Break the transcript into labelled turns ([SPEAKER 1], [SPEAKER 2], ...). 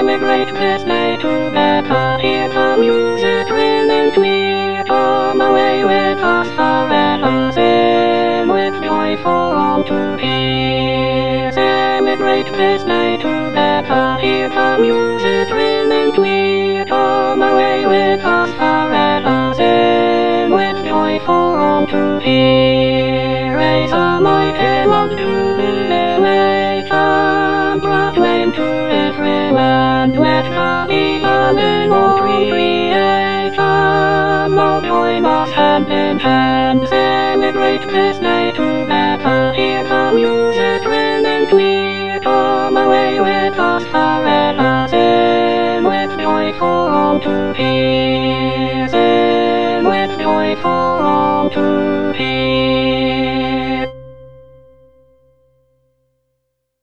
[SPEAKER 1] celebrate this day together. Hear the music ring and we come away with us forever. Sing with joy for all to hear. Celebrate this day together. Hear the music ring and we come away with us forever. Sing with joy for all to hear. Raise a mighty one jubilation, proclaim to every land, let the people in all creation all join us hand in hand. Celebrate this day together. Hear the music ring and we come away with us forever. Sing with joy for all to hear. Sing with joy for all to hear.